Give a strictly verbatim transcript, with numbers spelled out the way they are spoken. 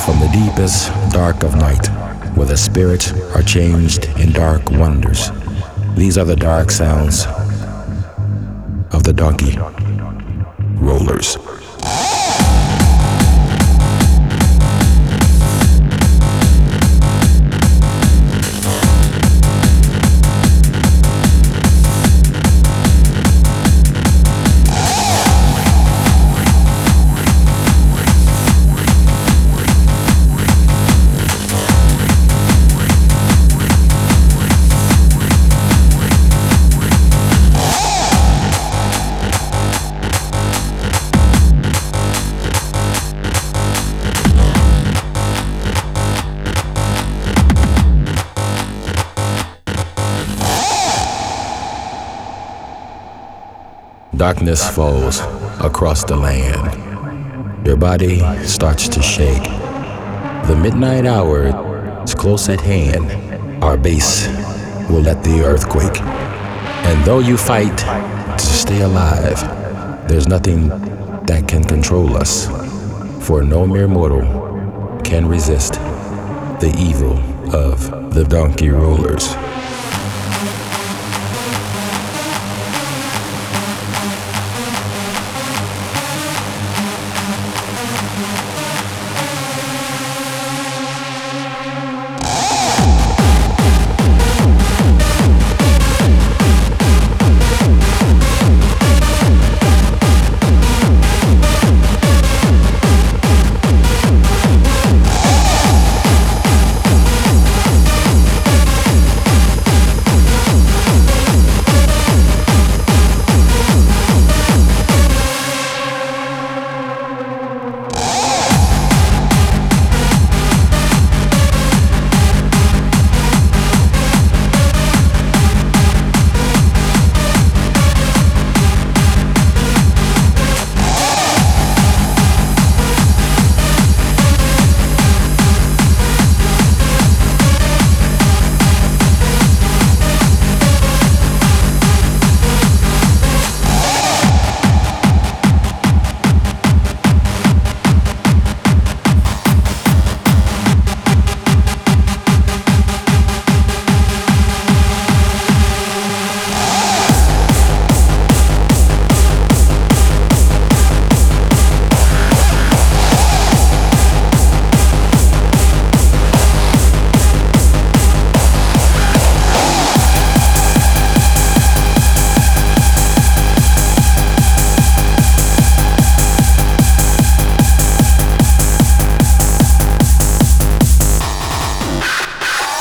from the deepest dark of night, where the spirits are changed in dark wonders. These are the dark sounds of the donkey rollers. Darkness falls across the land. Your body starts to shake. The midnight hour is close at hand. Our base will let the earth quake. And though you fight to stay alive, there's nothing that can control us. For no mere mortal can resist the evil of the donkey rollers.